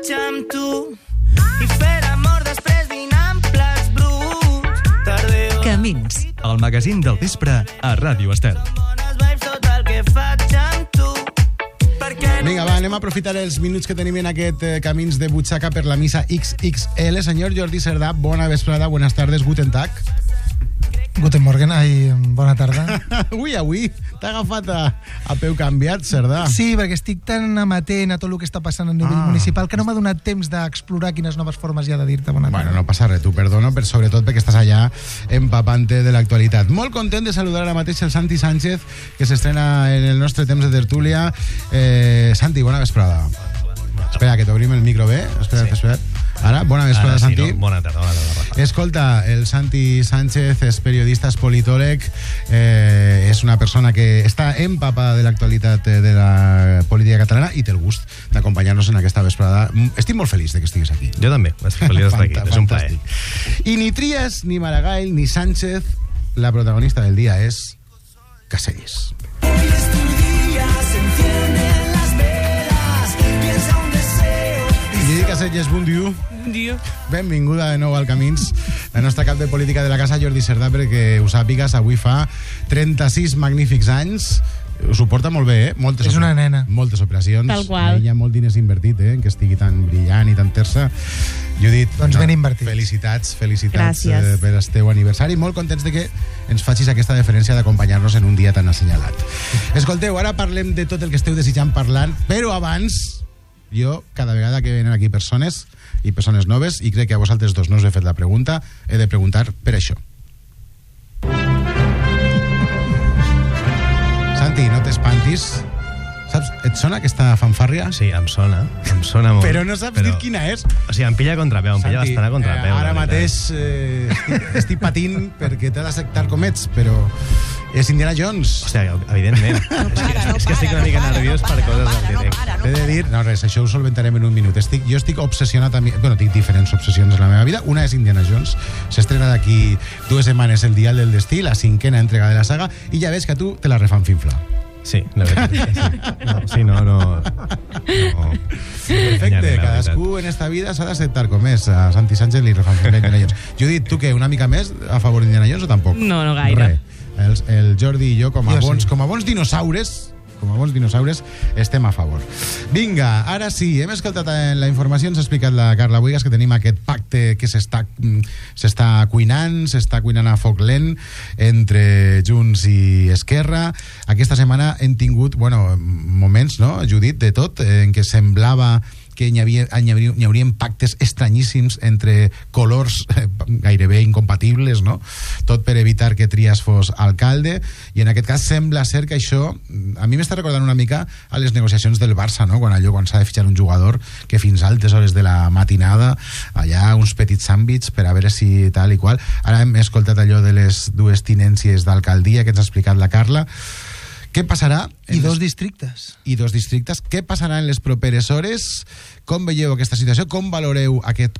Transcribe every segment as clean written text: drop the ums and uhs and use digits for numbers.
faig amb tu i fer amor després dinant plats bruts. Tardeo. Camins, el magazín del vespre a Ràdio Estel. Bones vibes, tot el que faig amb tu. Vinga, va, anem a aprofitar els minuts que tenim en aquest Camins de butxaca per la missa XXL. Senyor Jordi Cerdà, bona vesprada, buenas tardes, guten tag. Guten Morgen, bona tarda. Avui t'ha agafat a peu canviat, Cerdà. Sí, perquè estic tan amatent a tot el que està passant a nivell municipal que no m'ha donat temps d'explorar quines noves formes hi ha de dir-te bona tarda. Bueno, no passa res, tu perdono, però sobretot perquè estàs allà empapante de l'actualitat. Molt content de saludar ara mateix el Santi Sánchez, que s'estrena en el nostre temps de tertúlia. Santi, bona vesprada. Espera, que t'obrim el micro bé. Espera't. Ara, bona vesprada, Santi. Sí, no? Bona tarda, Rafa. Escolta, el Santi Sánchez és periodista, és politòleg, és una persona que està empapada de l'actualitat de la política catalana i té el gust d'acompanyar-nos en aquesta vesprada. Estic molt feliç de que estiguis aquí. Jo també, estic feliç d'estar aquí, és un plaer. I ni Trias, ni Maragall, ni Sánchez, la protagonista del dia és Caselles. Hoy es tu día, se encienden las velas, piensa un deseo. Lili Caselles, bon dia. Un dia. Benvinguda de nou al Camins, la nostra cap de política de la casa, Jordi Cerdà, perquè ho sàpigues, avui fa 36 magnífics anys. Ho suporta molt bé, És una nena. Moltes operacions. Tal qual. Hi ha molt diners invertit, en que estigui tan brillant i tan tersa. Judit, doncs ben invertits. Felicitats Gràcies. per el teu aniversari. Molt contents de que ens facis aquesta deferència d'acompanyar-nos en un dia tan assenyalat. Escolteu, ara parlem de tot el que esteu desitjant parlant, però abans, jo, cada vegada que venen aquí persones i persones noves, i crec que a vosaltres dos no us he fet la pregunta, he de preguntar per això. Santi, no t'espantis. Saps, et sona aquesta fanfàrria? Sí, em sona molt. Però no saps dir quina és? O sigui, em pilla a contrapeu, em pilla bastant a contrapeu. Ara mateix estic patint perquè t'he d'acceptar com ets, però és Indiana Jones. O sigui, evidentment. És que estic una mica nerviós per coses del directe. T'he de dir, no res, això ho solventarem en un minut. Jo estic obsessionat bueno, tinc diferents obsessions en la meva vida. Una és Indiana Jones. S'estrena d'aquí 2 setmanes el Dial del Destí, la 5ª entrega de la saga, i ja veig que a tu te la refan finfla. Sí, la veritat. Sí, no. Perfecte, cadascú en esta vida s'ha d'acceptar com és. A Santi Sánchez li refan finfla Indiana Jones. Judit, tu què, una mica més a favor d'Indiana Jones o tampoc? No gaire. El Jordi i jo, com a bons dinosaures, estem a favor. Vinga, ara sí, hem escoltat la informació, ens ha explicat la Carla Buigas que tenim aquest pacte que s'està cuinant a foc lent entre Junts i Esquerra. Aquesta setmana hem tingut, moments, no, Judit, de tot, en què semblava que hi haurien pactes estranyíssims entre colors gairebé incompatibles, no? Tot per evitar que Trias fos alcalde, i en aquest cas sembla ser que això, a mi m'està recordant una mica a les negociacions del Barça, no? Quan s'ha de fitxar un jugador que fins a altes hores de la matinada allà uns petits àmbits per a veure si tal i qual. Ara hem escoltat allò de les 2 tinències d'alcaldia que ens ha explicat la Carla. Què passarà? I 2 districtes. Què passarà en les properes hores? Com veieu aquesta situació? Com valoreu aquest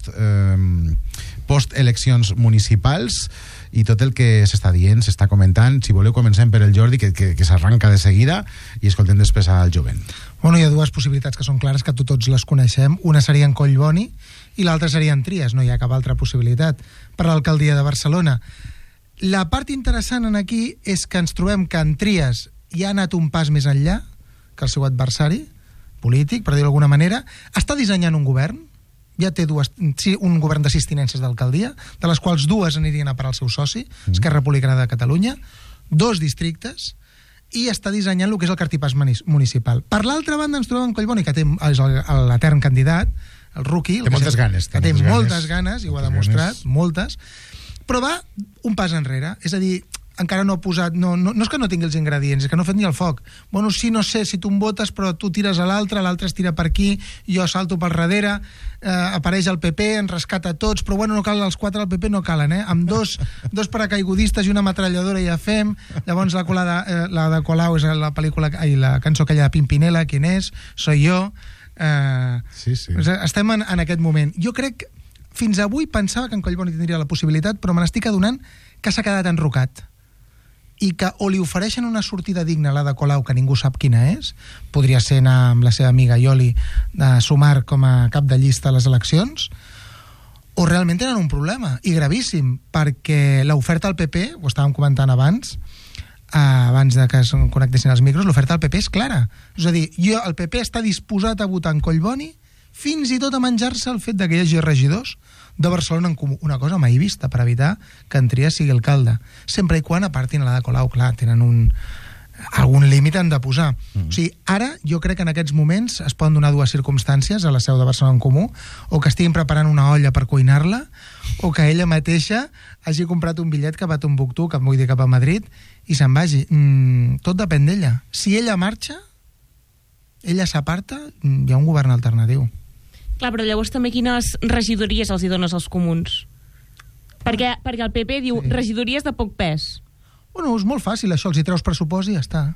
post-eleccions municipals i tot el que s'està dient, s'està comentant? Si voleu, comencem per el Jordi, que s'arranca de seguida, i escoltem després al jovent. Hi ha 2 possibilitats que són clares, que tots les coneixem. Una seria en Collboni i l'altra seria en Trias. No hi ha cap altra possibilitat per l'alcaldia de Barcelona. La part interessant en aquí és que ens trobem que en Trias ja ha anat un pas més enllà que el seu adversari polític, per dir-ho d'alguna manera. Està dissenyant un govern, ja té un govern de 6 tinències d'alcaldia, de les quals 2 anirien a parar al seu soci, Esquerra Republicana de Catalunya, 2 districtes, i està dissenyant el que és el cartipàs municipal. Per l'altra banda ens trobem en Collboni, que és l'etern candidat, el rookie, té moltes ganes, que té moltes ganes, i ho ha demostrat, moltes, però va un pas enrere, és a dir, encara no ha posat, no és que no tingui els ingredients, és que no ha fet ni el foc. Sí, no sé, si tu em votes, però tu tires a l'altre es tira per aquí, jo salto pel darrere, apareix el PP, ens rescata tots, però no cal, els 4 del PP no calen, amb dos paracaigudistes i una metralladora ja fem. Llavors la de Colau és la pel·lícula, la cançó aquella de Pimpinela, ¿quién es? Soy yo. Sí. Estem en aquest moment. Jo crec, fins avui pensava que en Collboni tindria la possibilitat, però me n'estic adonant que s'ha quedat enrocat. I que o li ofereixen una sortida digna a la de Colau, que ningú sap quina és, podria ser anar amb la seva amiga Ioli de Sumar com a cap de llista a les eleccions, o realment tenen un problema, i gravíssim, perquè l'oferta al PP, ho estàvem comentant abans de que es connectessin els micros, l'oferta al PP és clara. És a dir, el PP està disposat a votar en Collboni fins i tot a menjar-se el fet que hi hagi regidors de Barcelona en Comú. Una cosa mai vista, per evitar que en Trias sigui alcalde. Sempre i quan apartin a la de Colau, clar, tenen algun límit han de posar. O sigui, ara jo crec que en aquests moments es poden donar dues circumstàncies a la seu de Barcelona en Comú, o que estiguin preparant una olla per cuinar-la, o que ella mateixa hagi comprat un bitllet cap a Tombuctú, vull dir cap a Madrid, i se'n vagi. Tot depèn d'ella. Si ella marxa, ella s'aparta, hi ha un govern alternatiu. Clar, però llavors també quines regidories els hi dones als comuns? Perquè el PP diu regidories de poc pes. Bueno, és molt fàcil, això, els hi treus pressupost i ja està.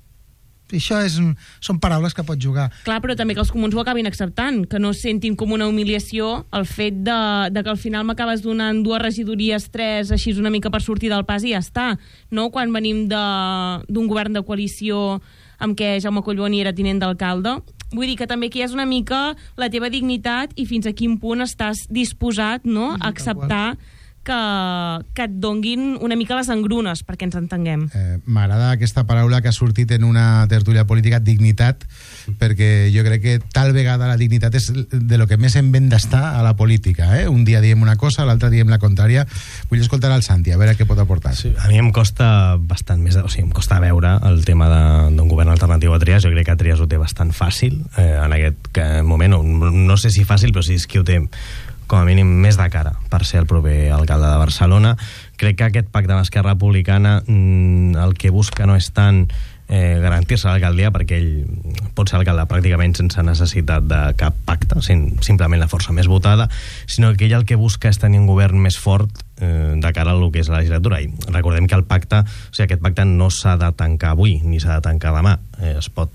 I això són paraules que pot jugar. Clar, però també que els comuns ho acabin acceptant, que no sentin com una humiliació el fet de que al final m'acabes donant 2 regidories, 3, així una mica per sortir del pas i ja està. No? Quan venim d'un govern de coalició amb què Jaume Collboni era tinent d'alcalde, vull dir que també aquí és una mica la teva dignitat i fins a quin punt estàs disposat, no, a acceptar que et donguin una mica les engrunes, perquè ens entenguem. M'agrada aquesta paraula que ha sortit en una tertúlia política, dignitat, perquè jo crec que tal vegada la dignitat és de lo que més hem ben d'estar a la política. Un dia diem una cosa, l'altre diem la contrària. Vull escoltar al Santi, a veure què pot aportar. Sí, a mi em costa bastant més, o sigui, em costa veure el tema d'un govern alternatiu a Trias. Jo crec que Trias ho té bastant fàcil en aquest moment, no sé si fàcil, però sí és qui ho té com a mínim més de cara per ser el proper alcalde de Barcelona. Crec que aquest pacte amb Esquerra Republicana el que busca no és tant garantir-se l'alcaldia, perquè ell pot ser alcalde pràcticament sense necessitat de cap pacte, simplement la força més votada, sinó que ell el que busca és tenir un govern més fort de cara a lo que és la legislatura. I recordem que aquest pacte no s'ha de tancar avui ni s'ha de tancar demà. Es pot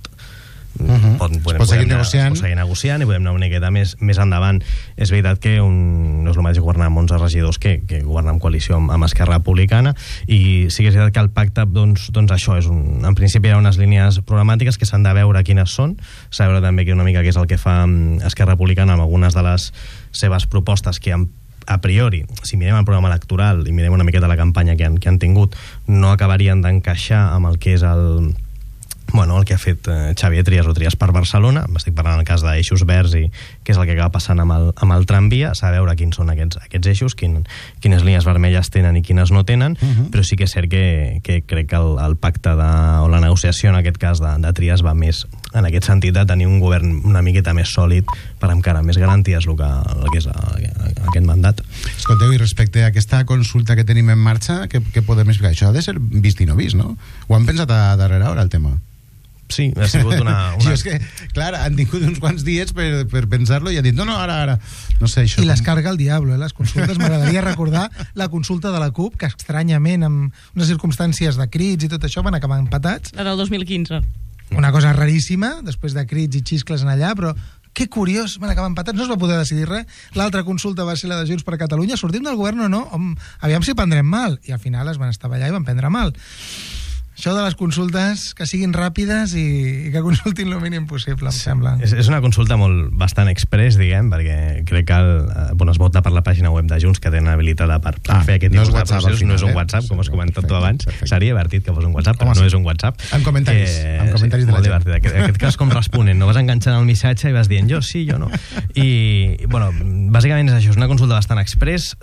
seguir negociant i podem anar una miqueta més endavant. És veritat que no és el mateix governar amb 11 regidors que governar en coalició amb Esquerra Republicana, i sí que és veritat que el pacte doncs això és en principi hi ha unes línies programàtiques que s'han de veure quines són, s'ha de veure també una mica què és el que fa Esquerra Republicana amb algunes de les seves propostes que a priori, si mirem el programa electoral i mirem una miqueta la campanya que han tingut, no acabarien d'encaixar amb el que és el que ha fet Xavier Trias o Trias per Barcelona. M'estic parlant en el cas d'eixos verds i què és el que acaba passant amb el tramvia. S'ha de veure quins són aquests eixos, quines línies vermelles tenen i quines no tenen, però sí que és cert que crec que el pacte o la negociació en aquest cas de Trias va més en aquest sentit de tenir un govern una miqueta més sòlid per encara més garanties el que és aquest mandat. Escolteu, i respecte a aquesta consulta que tenim en marxa, què podem explicar? Això ha de ser vist i no vist, no? Ho han pensat a darrera hora, el tema? Sí, ha sigut una... Sí, és que, clar, han tingut uns quants dies per pensar-lo i han dit, no, ara, no sé, això... I les carga el diable, les consultes. M'agradaria recordar la consulta de la CUP, que estranyament, amb unes circumstàncies de crits i tot això, van acabar empatats. La del 2015. Una cosa raríssima, després de crits i xiscles en allà, però que curiós, van acabar empatats, no es va poder decidir res. L'altra consulta va ser la de Junts per Catalunya, sortim del govern o no? Aviam si prendrem mal. I al final es van estar allà i van prendre mal. Això de les consultes, que siguin ràpides i que consultin el mínim possible, em sembla. És una consulta bastant express, diguem, perquè crec que es vota per la pàgina web de Junts, que tenen habilitada per fer aquest tipus de processos. No és un WhatsApp, com has comentat tu abans. Seria divertit que fos un WhatsApp, però no és un WhatsApp. Amb comentaris de la gent. Aquest cas com responen, no vas enganxant el missatge i vas dient jo sí, jo no. I, bàsicament és això, és una consulta bastant express.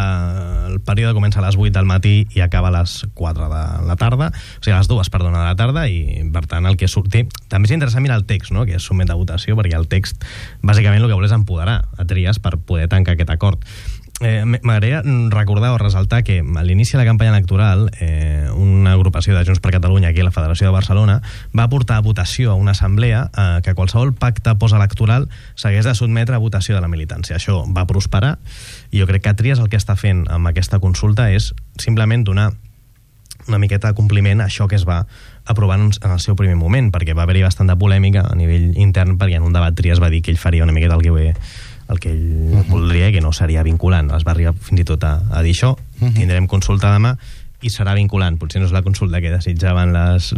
El període comença a les 8 del matí i acaba a les 4 de la tarda, o sigui, a les 2, perdona, de la tarda, i per tant el que surti... També és interessant mirar el text, no?, que es sotmet a votació, perquè el text bàsicament el que vol és empoderar a Trias per poder tancar aquest acord. M'agradaria recordar o resaltar que a l'inici de la campanya electoral una agrupació de Junts per Catalunya aquí a la Federació de Barcelona va portar a votació a una assemblea que qualsevol pacte postelectoral s'hagués de sotmetre a votació de la militància. Això va prosperar i jo crec que Trias el que està fent amb aquesta consulta és simplement donar una miqueta de compliment a això que es va aprovar en el seu primer moment, perquè va haver-hi bastant de polèmica a nivell intern, perquè en un debat Trias va dir que ell faria una miqueta el que ell voldria i que no seria vinculant. Es va arribar fins i tot a dir això. Tindrem consulta demà. i serà vinculant. Potser no és la consulta que desitjaven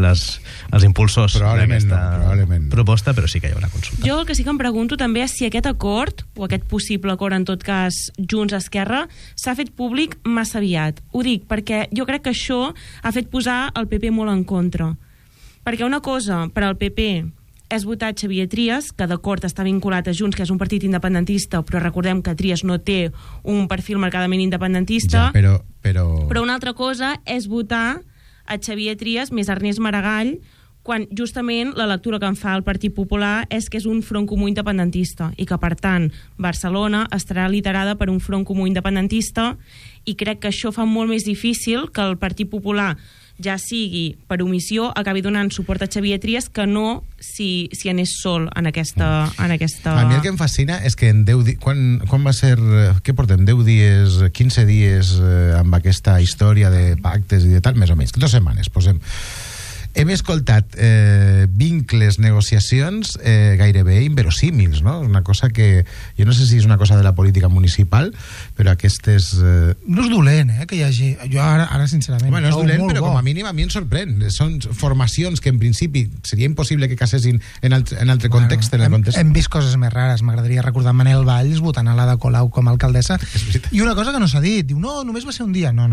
els impulsors d'aquesta proposta, però sí que hi haurà consulta. Jo el que sí que em pregunto també és si aquest acord, o aquest possible acord en tot cas Junts-Esquerra, s'ha fet públic massa aviat. Ho dic perquè jo crec que això ha fet posar el PP molt en contra. Perquè una cosa per al PP és votar Xavier Trias, que d'acord està vinculat a Junts, que és un partit independentista, però recordem que Trias no té un perfil marcadament independentista. Ja, però una altra cosa és votar a Xavier Trias més Ernest Maragall, quan justament la lectura que en fa el Partit Popular és que és un front comú independentista i que, per tant, Barcelona estarà liderada per un front comú independentista, i crec que això fa molt més difícil que el Partit Popular, ja sigui per omissió, acabi donant suport a Xavier Trias que no si anés sol en aquesta... A mi el que em fascina és que en 10 dies... Quan va ser... Què portem? 10 dies, 15 dies amb aquesta història de pactes i de tal, més o menys. 2 setmanes, posem. Hem escoltat vincles, negociacions gairebé inverosímils, no? Una cosa que... Jo no sé si és una cosa de la política municipal, però aquestes... No és dolent, que hi hagi... Jo ara sincerament... Home, no és dolent, però com a mínim a mi em sorprèn. Són formacions que en principi seria impossible que casessin en altre context. Hem vist coses més rares. M'agradaria recordar Manel Valls votant a l'Ada Colau com a alcaldessa. I una cosa que no s'ha dit. Diu, no, només va ser un dia. No.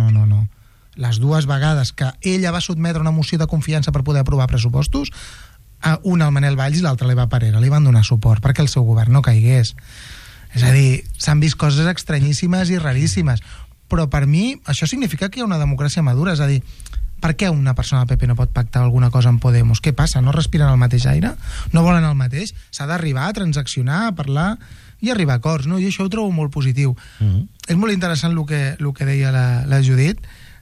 Les 2 vegades que ella va sotmetre una moció de confiança per poder aprovar pressupostos, una al Manel Valls i l'altra a l'Eva Parera, li van donar suport perquè el seu govern no caigués. És a dir, s'han vist coses estranyíssimes i raríssimes, però per mi això significa que hi ha una democràcia madura. És a dir, per què una persona del PP no pot pactar alguna cosa amb Podemos? Què passa? No respiren el mateix aire? No volen el mateix? S'ha d'arribar a transaccionar, a parlar i arribar a acords, no? I això ho trobo molt positiu. És molt interessant el que deia la Judit,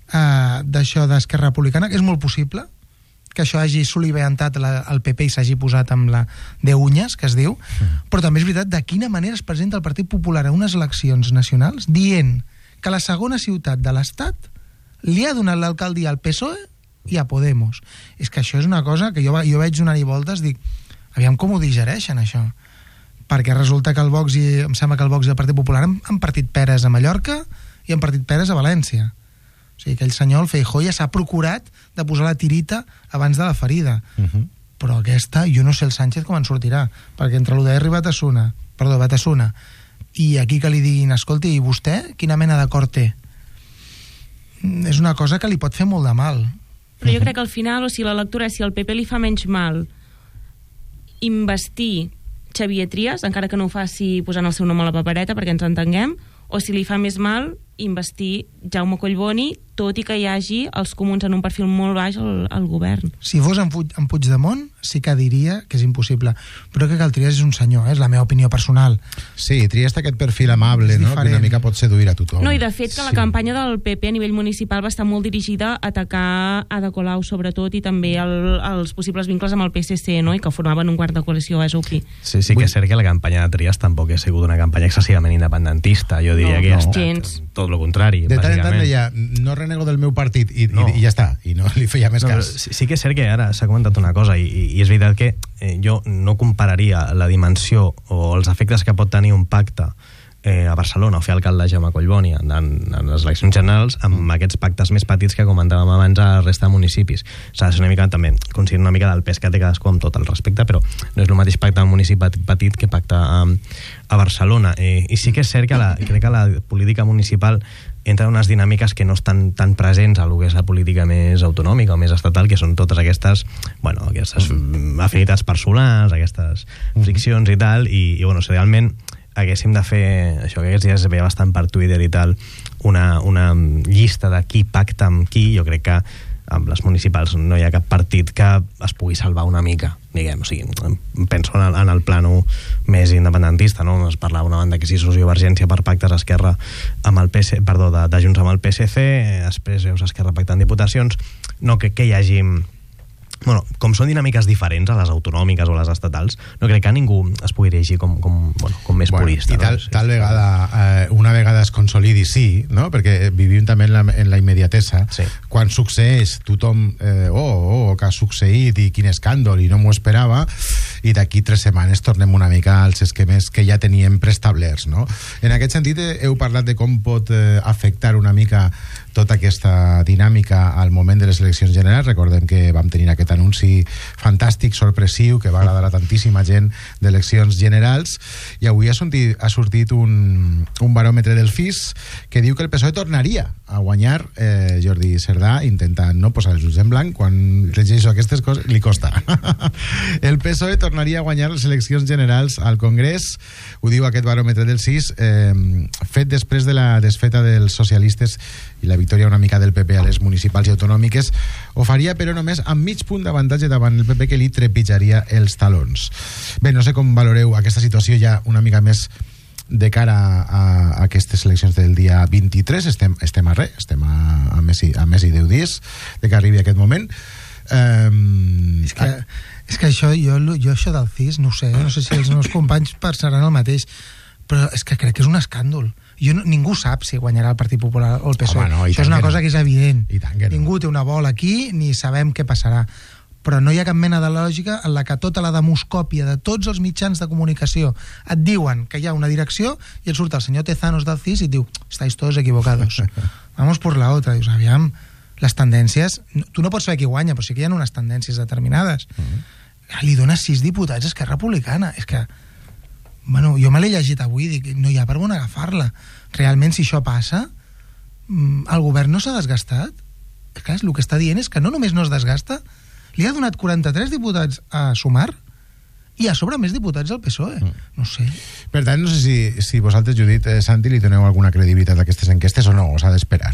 d'això d'Esquerra Republicana, que és molt possible que això hagi soliviantat el PP i s'hagi posat amb la de uñas, que es diu, però també és veritat de quina manera es presenta el Partit Popular a unes eleccions nacionals dient que la segona ciutat de l'Estat li ha donat l'alcaldia al PSOE i a Podemos. És que això és una cosa que jo vaig donar-hi voltes, dic, aviam com ho digereixen això, perquè resulta que el Vox em sembla que el Vox i el Partit Popular han partit peres a Mallorca i han partit peres a València. O sigui, aquell senyor, el Feijóo, ja s'ha procurat de posar la tirita abans de la ferida. Però aquesta, jo no sé el Sánchez com en sortirà, perquè entre l'Udair i Batasuna i aquí que li diguin, escolti, i vostè quina mena d'acord té? És una cosa que li pot fer molt de mal. Però jo crec que al final, o sigui, la lectura és si al PP li fa menys mal investir Xavier Trias, encara que no ho faci posant el seu nom a la papereta perquè ens entenguem, o si li fa més mal investir Jaume Collboni, tot i que hi hagi els comuns en un perfil molt baix al govern. Si fos en Puigdemont, sí que diria que és impossible. Però crec que el Trias és un senyor, és la meva opinió personal. Sí, Trias té aquest perfil amable, no? Que una mica pot seduir a tothom. No, i de fet que la campanya del PP a nivell municipal va estar molt dirigida a atacar Ada Colau, sobretot, i també els possibles vincles amb el PSC, no? I que formaven un quart de coalició, és obvi. Sí que és cert que la campanya de Trias tampoc ha sigut una campanya excessivament independentista. Jo diria que ha estat tot el contrari. De tant en tant deia, no renego del meu partit i ja està, i no li feia més cas. Sí que és cert que ara s'ha comentat una cosa i és veritat que jo no compararia la dimensió o els efectes que pot tenir un pacte a Barcelona o fer alcalde Jaume Collboni en les eleccions generals amb aquests pactes més petits que comentàvem abans a la resta de municipis. S'ha de ser una mica també, considerar una mica del pes que té cadascú amb tot el respecte, però no és el mateix pacte en un municipi petit que pacte a Barcelona. I sí que és cert que crec que la política municipal entra en unes dinàmiques que no estan tan presents a lo que és la política més autonòmica o més estatal, que són totes aquestes afinitats personals, aquestes friccions i tal, i si realment haguéssim de fer això que aquests dies es veia bastant per Twitter i tal, una llista de qui pacta amb qui, jo crec que amb les municipals no hi ha cap partit que es pugui salvar una mica, diguem, o sigui, penso en el plano més independentista, no? Es parlava una banda que si sociovergència per pactes Esquerra amb el PC, perdó, de Junts amb el PSC, després veus Esquerra pactant diputacions, no crec que hi hagi... Bueno, com són dinàmiques diferents a les autonòmiques o a les estatals, no crec que ningú es pugui dirigir com més purista. I tal vegada, una vegada es consolidi, sí, no? Perquè vivim també en la immediatesa. Sí. Quan succeeix, tothom que ha succeït i quin escàndol, i no m'ho esperava, i d'aquí 3 setmanes tornem una mica als esquemes que ja teníem preestablerts, no? En aquest sentit, heu parlat de com pot afectar una mica tota aquesta dinàmica al moment de les eleccions generals. Recordem que vam tenir aquest anunci fantàstic, sorpressiu, que va agradar a tantíssima gent d'eleccions generals, i avui ha sortit un baròmetre del FIS que diu que el PSOE tornaria a guanyar. Jordi Cerdà intenta no posar els ulls en blanc, quan llegeixo aquestes coses li costa. El PSOE tornaria a guanyar les eleccions generals al Congrés, ho diu aquest baròmetre del CIS, fet després de la desfeta dels socialistes i la victòria una mica del PP a les municipals i autonòmiques. Ho faria, però només amb mig punt d'avantatge davant el PP, que li trepitjaria els talons. Bé, no sé com valoreu aquesta situació ja una mica més de cara a aquestes eleccions del dia 23. Estem a res, estem a més i 10 dies de que arribi aquest moment. És que això, jo això del CIS, no ho sé, no sé si els meus companys pensaran el mateix, però és que crec que és un escàndol. Ningú sap si guanyarà el Partit Popular o el PSOE. Home, no, això és una cosa que és evident. I tant que no. Ningú té una bola aquí, ni sabem què passarà. Però no hi ha cap mena de lògica en la que tota la demoscòpia de tots els mitjans de comunicació et diuen que hi ha una direcció i et surt el senyor Tezanos del CIS i et diu, estáis todos equivocados. Vamos por la otra. Dius, aviam, les tendències... Tu no pots saber qui guanya, però sí que hi ha unes tendències determinades. Li dona 6 diputats a Esquerra Republicana. És que... Bueno, jo me l'he llegit avui i dic, no hi ha per on agafar-la. Realment, si això passa, el govern no s'ha desgastat? És que el que està dient és que no només no es desgasta, li ha donat 43 diputats a Sumar i a sobre més diputats al PSOE. No sé. Per tant, no sé si vosaltres, Judit, Santi, li doneu alguna credibilitat a aquestes enquestes o no, o s'ha d'esperar.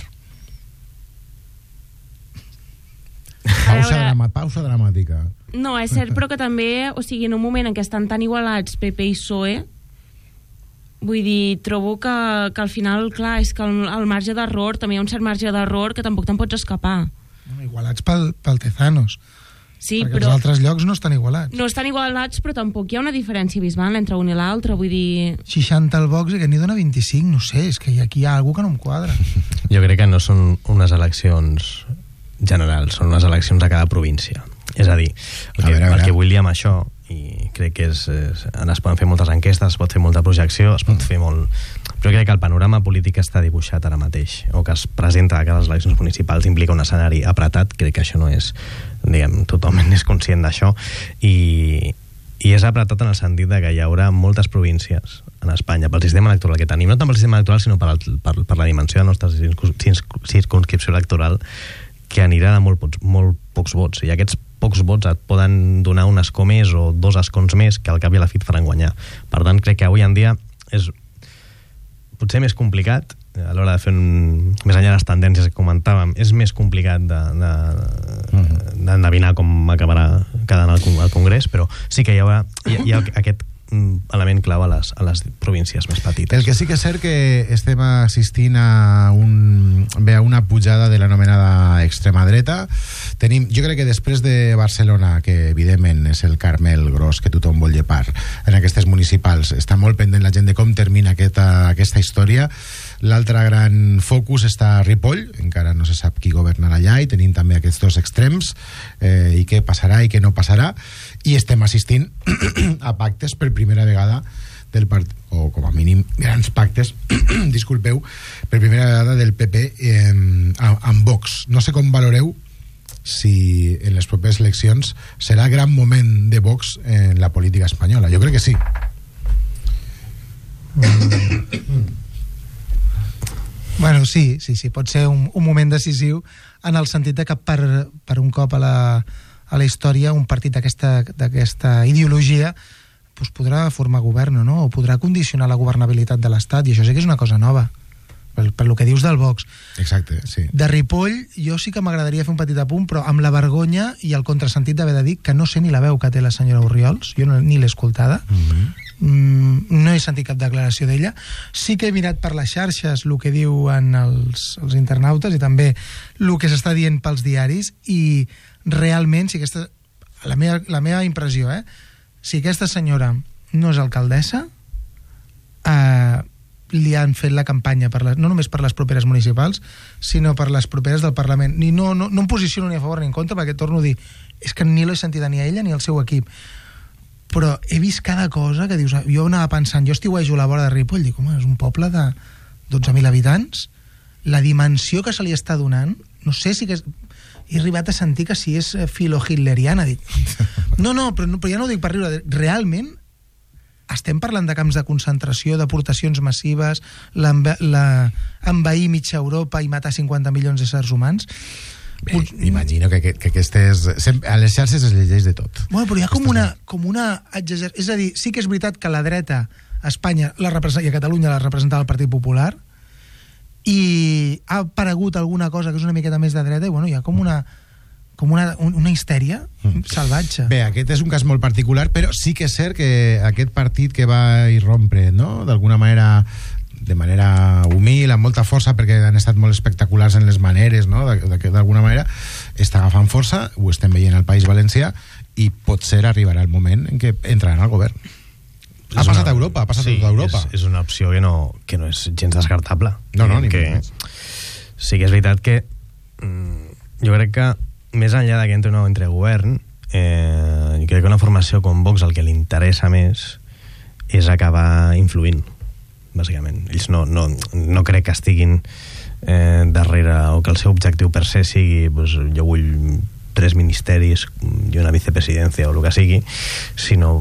Pausa dramàtica. No, és cert, però que també, o sigui, en un moment en què estan tan igualats PP i PSOE, vull dir, trobo que al final, clar, és que el marge d'error, també hi ha un cert marge d'error que tampoc te'n pots escapar. Igualats pel Tezanos. Sí, perquè però els altres llocs no estan igualats. no estan igualats, però tampoc hi ha una diferència abismal entre un i l'altre, vull dir... 60 al Vox i que n'hi dona 25, no sé, és que aquí hi ha algú que no em quadra. Jo crec que no són unes eleccions generals, són unes eleccions a cada província. És a dir, el que vull dir amb això, i crec que es poden fer moltes enquestes, es pot fer molta projecció, es pot fer molt... Però crec que el panorama polític està dibuixat ara mateix, o que es presenta a cada eleccions municipals implica un escenari apretat. Crec que això no és, diguem, totalment és conscient d'això, i és apretat en el sentit de que hi haurà moltes províncies en Espanya pel sistema electoral que tenim, no tant pel sistema electoral sinó per la dimensió de la nostra circumscripció electoral, que anirà de molt pocs vots, i aquests pocs vots et poden donar un escó més o 2 escons més que al cap i a la fi et faran guanyar. Per tant, crec que avui en dia és potser més complicat a l'hora de fer més enllà de les tendències que comentàvem, és més complicat d'endevinar com acabarà quedant el Congrés, però sí que hi ha aquest element clau a les províncies més petites. El que sí que és cert que estem assistint a una pujada de l'anomenada extrema dreta. Jo crec que després de Barcelona, que evidentment és el Carmel gros que tothom vol llepar en aquestes municipals, està molt pendent la gent de com termina aquesta història. L'altre gran focus està a Ripoll, encara no se sap qui governarà allà, i tenim també aquests 2 extrems, i què passarà i què no passarà, i estem assistint a pactes per primera vegada del partit, o com a mínim grans pactes disculpeu, per primera vegada del PP amb Vox. No sé com valoreu si en les properes eleccions serà gran moment de Vox en la política espanyola. Jo crec que sí. Bueno, sí, pot ser un moment decisiu en el sentit de que per un cop a la història un partit d'aquesta ideologia doncs podrà formar govern, no? O podrà condicionar la governabilitat de l'Estat, i això sí que és una cosa nova, per lo que dius del Vox. Exacte, sí. De Ripoll, jo sí que m'agradaria fer un petit apunt, però amb la vergonya i el contrasentit d'haver de dir que no sé ni la veu que té la senyora Orriols, jo ni l'he escoltada, no he sentit cap declaració d'ella. Sí que he mirat per les xarxes el que diuen els internautes i també el que s'està dient pels diaris, i realment, si aquesta, la meva impressió, si aquesta senyora no és alcaldessa, li han fet la campanya no només per les properes municipals, sinó per les properes del Parlament. I no em posiciono ni a favor ni en contra, perquè torno a dir, és que ni l'he sentida ni a ella ni al seu equip, però he vist cada cosa que dius, jo anava pensant, jo estiuejo a la vora de Ripoll, dic, home, és un poble de 12.000 habitants la dimensió que se li està donant, no sé si que he arribat a sentir que si és filo-hitleriana. No, però ja no ho dic per riure. Realment estem parlant de camps de concentració, deportacions massives, envair mitja Europa i matar 50 milions d'éssers humans. Bé, imagino que aquestes... A les xarxes es llegeix de tot. Bueno, però hi ha com una exageració. És a dir, sí que és veritat que la dreta a Espanya i a Catalunya la representava el Partit Popular, i ha aparegut alguna cosa que és una miqueta més de dreta, i bueno, hi ha com una histèria salvatge. Bé, aquest és un cas molt particular, però sí que és cert que aquest partit que va irrompre, no?, d'alguna manera, de manera humil, amb molta força, perquè han estat molt espectaculars en les maneres, no?, d'alguna manera, està agafant força, ho estem veient al País Valencià, i potser arribarà el moment en què entraran al govern. Ha passat a Europa, ha passat a tota Europa. És una opció que no és gens descartable. No, ni més. Sí que és veritat que jo crec que més enllà de que entre o no entre govern, crec que una formació com Vox el que li interessa més és acabar influint, bàsicament. Ells no crec que estiguin darrere, o que el seu objectiu per se sigui jo vull 3 ministeris i una vicepresidència o el que sigui, sinó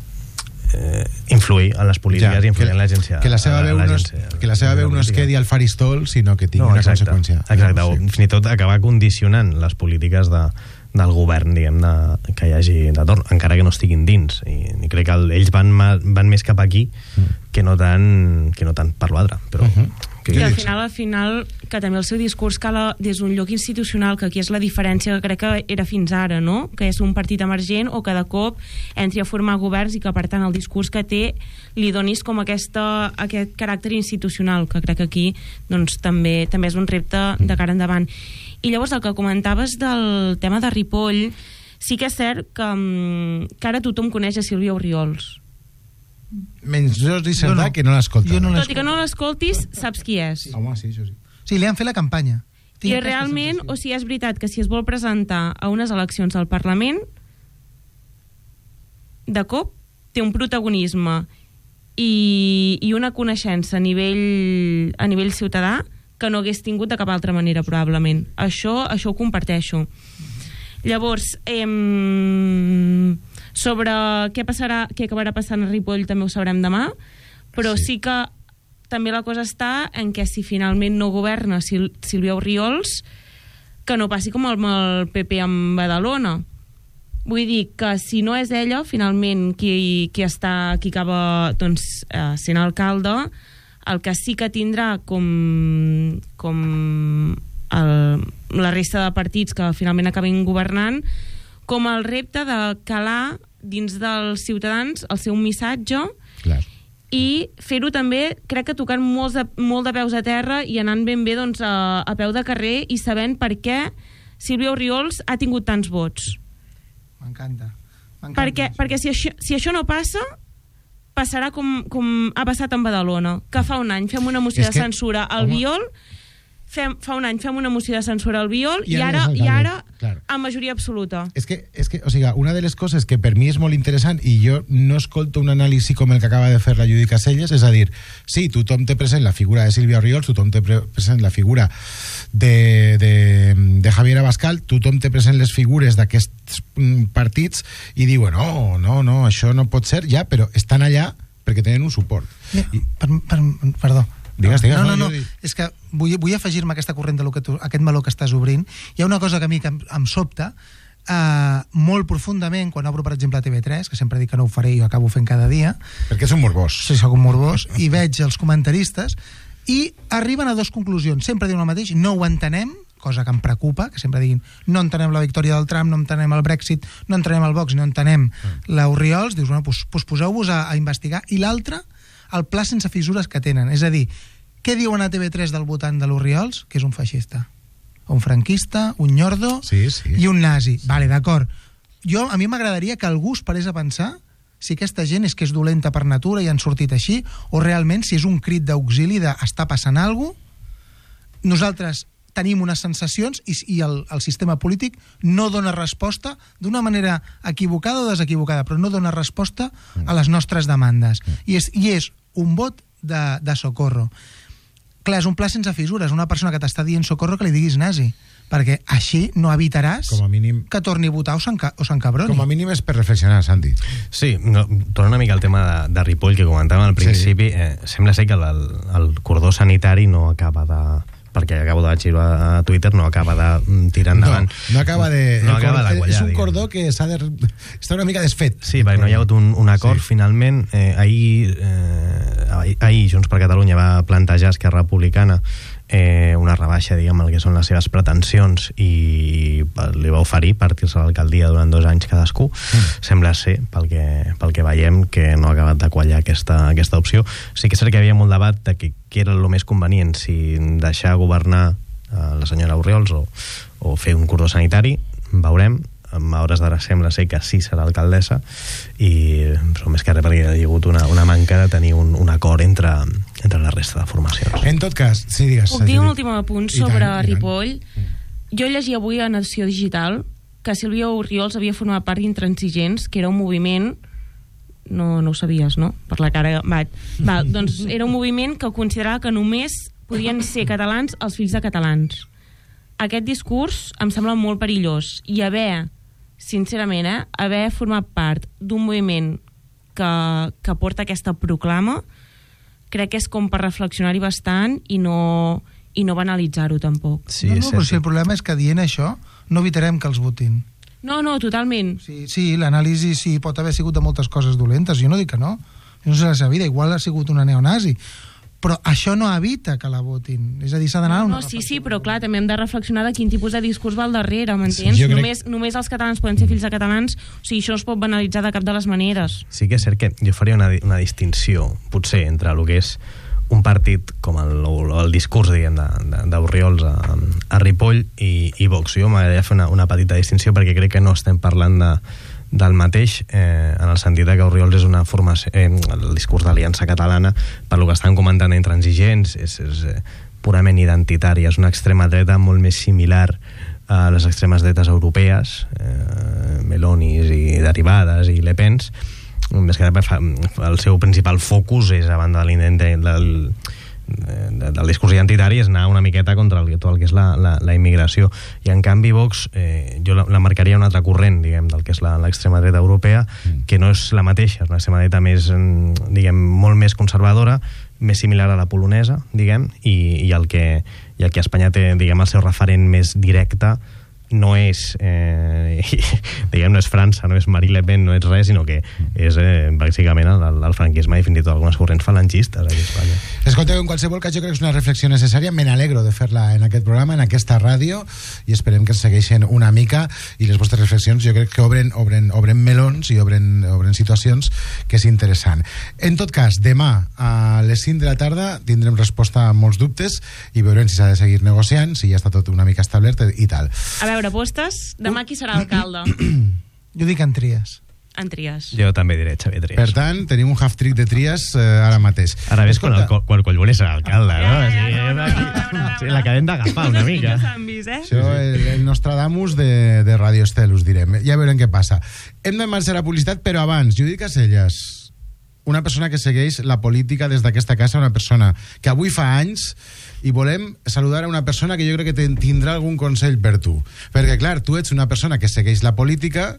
influir en les polítiques i influir en l'agència. Que la seva veu no es quedi al faristol, sinó que tingui una conseqüència. Exacte, o fins i tot acabar condicionant les polítiques del govern, diguem-ne, que hi hagi de torn, encara que no estiguin dins. I crec que ells van més cap aquí que no tant per l'altre. Però i al final, que també el seu discurs cala des d'un lloc institucional, que aquí és la diferència que crec que era fins ara, no? Que és un partit emergent o que de cop entri a formar governs i que, per tant, el discurs que té li donis com aquest caràcter institucional, que crec que aquí doncs, també és un repte de cara endavant. I llavors el que comentaves del tema de Ripoll, sí que és cert que ara tothom coneix a Sílvia Orriols. Menys Jordi Cerdà, que no l'escolta. Tot i que no l'escoltis, saps qui és. Home, sí, això sí. Sí, li han fet la campanya. I realment, o sigui, és veritat que si es vol presentar a unes eleccions al Parlament, de cop té un protagonisme i una coneixença a nivell ciutadà que no hagués tingut de cap altra manera, probablement. Això ho comparteixo. Llavors, sobre què acabarà passant a Ripoll també ho sabrem demà, però sí que també la cosa està en què si finalment no governa Sílvia Orriols, que no passi com amb el PP amb Badalona. Vull dir que si no és ella finalment qui acaba doncs, sent alcalde, el que sí que tindrà com la resta de partits que finalment acabin governant, com el repte de calar dins dels ciutadans el seu missatge. Clar. I fer-ho també, crec que tocant molt de peus a terra i anant ben bé doncs, a peu de carrer i sabent per què Sílvia Orriols ha tingut tants vots. M'encanta. Perquè si això no passa, passarà com ha passat amb Badalona, que fa un any fem una moció de censura al Biol, fa un any fem una moció de censura al Biol i ara claro, amb majoria absoluta. És que, o sigui, una de les coses que per mi és molt interessant, i jo no escolto un anàlisi com el que acaba de fer la Judit Caselles, és a dir, sí, tothom té present la figura de Sílvia Orriols, tothom té present la figura de Javier Abascal, tothom té present les figures d'aquests partits i diuen, no, això no pot ser, ja, però estan allà perquè tenen un suport. Perdó. Digues. No. És que vull afegir-me a aquesta corrent de aquest meló que estàs obrint. Hi ha una cosa que a mi em sobta molt profundament quan obro, per exemple, a TV3, que sempre dic que no ho faré i ho acabo fent cada dia. Perquè és un morbós. Sí, soc un morbós. I veig els comentaristes i arriben a 2 conclusions. Sempre diuen el mateix, no ho entenem, cosa que em preocupa, que sempre diguin no entenem la victòria del Trump, no entenem el Brexit, no entenem el Vox, no entenem l'Orriols. Dius, bueno, doncs poseu-vos a investigar. I l'altre, el pla sense fissures que tenen. És a dir, què diuen a TV3 del votant de l'Orriols? Que és un feixista, un franquista, un nyordo i un nazi. Vale, d'acord. A mi m'agradaria que algú es parés a pensar si aquesta gent és que és dolenta per natura i han sortit així, o realment si és un crit d'auxili d'està passant alguna cosa. Nosaltres tenim unes sensacions i el sistema polític no dona resposta d'una manera equivocada o desequivocada, però no dona resposta a les nostres demandes. I és un vot de socorro. Clar, és un pla sense fissures. Una persona que t'està dient socorro que li diguis nazi, perquè així no evitaràs Com a mínim- que torni a votar o s'encabroni. Com a mínim és per reflexionar, Santi. Sí, no, torna una mica al tema de Ripoll que comentàvem al principi. Sembla ser que el cordó sanitari no acaba de... perquè acabo de llegir a Twitter, no acaba de tirar endavant. No acaba de... No acaba de quallar, és un diguem. cordó que està una mica desfet. Sí, perquè no hi ha hagut un acord. Finalment, ahir Junts per Catalunya va plantejar a Esquerra Republicana una rebaixa, diguem, el que són les seves pretensions, i li va oferir partir-se a l'alcaldia durant 2 anys cadascú. Sembla ser, pel que veiem, que no ha acabat de quallar aquesta opció. Sí que és cert que hi havia molt debat de què era el més convenient, si deixar governar la senyora Orriols o fer un cordó sanitari. Veurem. A hores d'ara sembla ser que sí serà alcaldessa, i però més que res perquè hi ha hagut una manca de tenir un acord entre la resta de formacions. En tot cas, sí, digues. Puc dir un últim apunt I sobre tant. Ripoll? Jo llegia avui a Nació Digital que Sílvia Orriols havia format part d'Intransigents, que era un moviment... No ho sabies, no? Per la cara... Doncs era un moviment que considerava que només podien ser catalans els fills de catalans. Aquest discurs em sembla molt perillós, i sincerament, haver format part d'un moviment que porta aquesta proclama, crec que és com per reflexionar-hi bastant i no banalitzar-ho tampoc. Sí, però si el problema és que dient això no evitarem que els votin. No, totalment. Sí, l'anàlisi sí pot haver sigut de moltes coses dolentes, jo no dic que no. Jo no sé la seva vida, igual ha sigut una neonazi, però això no evita que la votin. És a dir, s'ha d'anar a una Sí, però clar, també hem de reflexionar de quin tipus de discurs va al darrere, m'entens? Sí, crec... Només els catalans poden ser fills de catalans, o sigui, això no es pot banalitzar de cap de les maneres. Sí que és cert que jo faria una distinció, potser, entre el que és un partit com el discurs, diguem, d'Orriols a Ripoll i Vox. Jo m'agradaria fer una petita distinció, perquè crec que no estem parlant del mateix, en el sentit que Orriols és una formació, el discurs d'Aliança Catalana, per lo que estan comentant Intransigents, és purament identitari, és una extrema dreta molt més similar a les extremes dretes europees, Melonis i derivades i Le Pens. Més que el seu principal focus és, a banda de l'intent del discurs identitari, és anar una miqueta contra tot el que és la immigració. I en canvi Vox, jo la marcaria un altre corrent, diguem, del que és l'extrema dreta europea, que no és la mateixa, és una extrema dreta més, diguem, molt més conservadora, més similar a la polonesa, diguem, i el que a Espanya té, diguem, el seu referent més directe no és diguem, no és França, no és Marie Le Pen, no és res, sinó que és bàsicament el franquisme i fins i tot algunes corrents falangistes aquí a Espanya. Escolteu, en qualsevol cas, jo crec que és una reflexió necessària. Me n'alegro de fer-la en aquest programa, en aquesta ràdio, i esperem que ens segueixen una mica, i les vostres reflexions jo crec que obren melons i obren situacions, que és interessant. En tot cas, demà a les 5 de la tarda tindrem resposta a molts dubtes i veurem si s'ha de seguir negociant, si ja està tot una mica establert i tal. A veure, apostes, demà qui serà alcalde? Jo dic en Trias. En Trias. Jo també diré Xavier Trias. Per tant, tenim un half-trick de Trias ara mateix. Ara ves quan Collboni serà alcalde, no? Ja. L'acabem d'agafar una mica. Això, el Nostradamus de Radio Estel, us direm. Ja veurem què passa. Hem de marxar a la publicitat, però abans, Judit Caselles, una persona que segueix la política des d'aquesta casa, una persona que avui fa anys, i volem saludar a una persona que jo crec que tindrà algun consell per tu. Perquè, clar, tu ets una persona que segueix la política,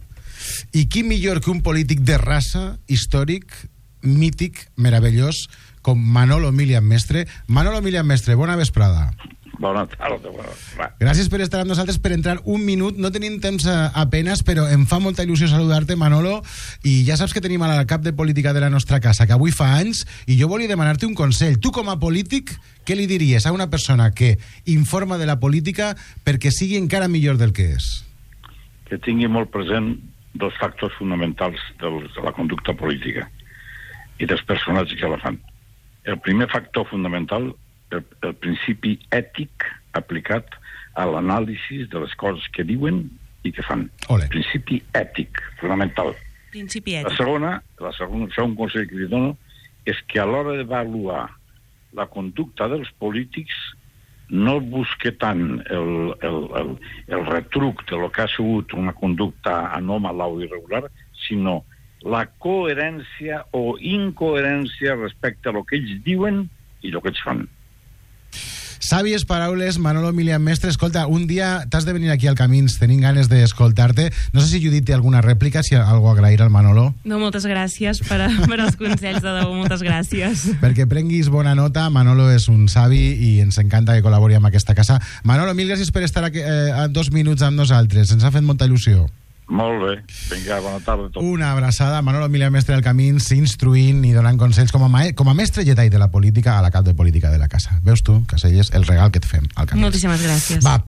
i qui millor que un polític de raça, històric, mític, meravellós, com Manolo Milian Mestre. Manolo Milian Mestre, bona vesprada. Bona tarda. Gràcies per estar amb nosaltres, per entrar un minut. No tenim temps apenas, però em fa molta il·lusió saludar-te, Manolo, i ja saps que tenim al cap de política de la nostra casa, que avui fa anys, i jo volia demanar-te un consell. Tu, com a polític, què li diries a una persona que informa de la política perquè sigui encara millor del que és? Que tingui molt present dos factors fonamentals de la conducta política i dels personatges que la fan. El primer factor fonamental, el principi ètic aplicat a l'anàlisi de les coses que diuen i que fan. Ole. Principi ètic, fonamental. Principi La segona, el segon consell que li dono és que a l'hora d'avaluar la conducta dels polítics no busque tant el retruc de lo que ha sigut una conducta anòmala o irregular, sinó la coherència o incoherència respecte a lo que ells diuen i lo que ells fan. Sàvies paraules, Manolo Milian Mestre. Escolta, un dia t'has de venir aquí al Camins, tenim ganes d'escoltar-te. No sé si Judit té alguna rèplica, si hi ha alguna cosa a agrair al Manolo. No, moltes gràcies per els consells, de debò, moltes gràcies. Perquè prenguis bona nota, Manolo és un savi i ens encanta que col·labori amb aquesta casa. Manolo, mil gràcies per estar aquí, 2 minuts amb nosaltres. Ens ha fet molta il·lusió. Molt bé. Vinga, bona tarda a tots. Una abraçada. Manolo Milian Mestre del Camins, instruint i donant consells com a mestre Jedi de la política a la cap de política de la casa. Veus tu, Caselles, el regal que et fem al Camins. Moltíssimes gràcies. Va,